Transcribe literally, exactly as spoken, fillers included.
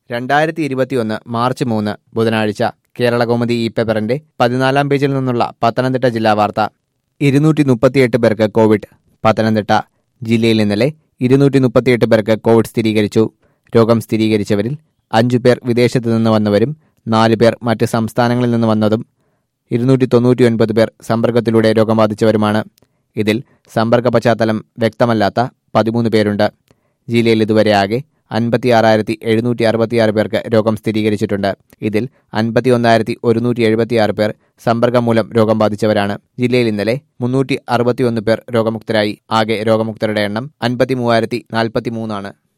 രണ്ടായിരത്തി ഇരുപത്തിയൊന്ന് മാർച്ച് മൂന്ന് ബുധനാഴ്ച കേരളകൗമുദി ഈ പേപ്പറിന്റെ പതിനാലാം പേജിൽ നിന്നുള്ള പത്തനംതിട്ട ജില്ലാ വാർത്ത. ഇരുന്നൂറ്റി മുപ്പത്തിയെട്ട് പേർക്ക് കോവിഡ്. പത്തനംതിട്ട ജില്ലയിൽ ഇന്നലെ ഇരുന്നൂറ്റി മുപ്പത്തിയെട്ട് പേർക്ക് കോവിഡ് സ്ഥിരീകരിച്ചു. രോഗം സ്ഥിരീകരിച്ചവരിൽ അഞ്ചു പേർ വിദേശത്തു നിന്ന് വന്നവരും നാലു പേർ മറ്റ് സംസ്ഥാനങ്ങളിൽ നിന്ന് വന്നതും ഇരുന്നൂറ്റി തൊണ്ണൂറ്റി ഒൻപത് പേർ സമ്പർക്കത്തിലൂടെ രോഗം ബാധിച്ചവരുമാണ്. ഇതിൽ സമ്പർക്ക പശ്ചാത്തലം വ്യക്തമല്ലാത്ത പതിമൂന്ന് പേരുണ്ട്. ജില്ലയിൽ ഇതുവരെ ആകെ അൻപത്തി ആറായിരത്തി എഴുന്നൂറ്റി അറുപത്തിയാറ് പേർക്ക് രോഗം സ്ഥിരീകരിച്ചിട്ടുണ്ട്. ഇതിൽ അൻപത്തി ഒന്നായിരത്തി ഒരുന്നൂറ്റി എഴുപത്തിയാറ് പേർ സമ്പർക്കം മൂലം രോഗം ബാധിച്ചവരാണ്. ജില്ലയിൽ ഇന്നലെ മുന്നൂറ്റി അറുപത്തിയൊന്ന് പേർ രോഗമുക്തരായി. ആകെ രോഗമുക്തരുടെ എണ്ണം അൻപത്തി മൂവായിരത്തി നാൽപ്പത്തി മൂന്നാണ്.